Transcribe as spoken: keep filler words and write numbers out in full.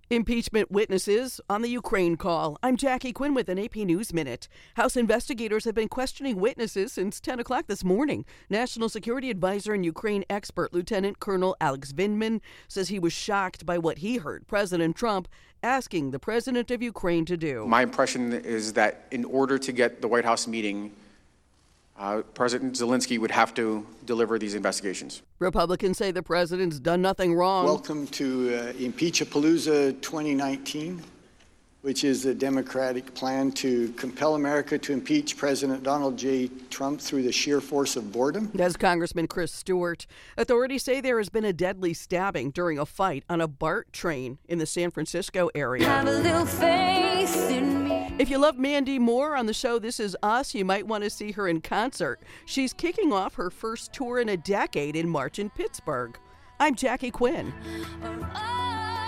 Impeachment witnesses on the Ukraine call. I'm Jackie Quinn with an A P News Minute. House investigators have been questioning witnesses since ten o'clock this morning. National Security Advisor and Ukraine expert Lieutenant Colonel Alex Vindman says he was shocked by what he heard President Trump asking the president of Ukraine to do. My impression is that in order to get the White House meeting, Uh, President Zelensky would have to deliver these investigations. Republicans say the president's done nothing wrong. Welcome to uh, Impeach-a-Palooza twenty nineteen, which is a Democratic plan to compel America to impeach President Donald J. Trump through the sheer force of boredom. That's Congressman Chris Stewart. Authorities say there has been a deadly stabbing during a fight on a BART train in the San Francisco area. Have a little faith in me. If you love Mandy Moore on the show This Is Us, you might want to see her in concert. She's kicking off her first tour in a decade in March in Pittsburgh. I'm Jackie Quinn. Oh,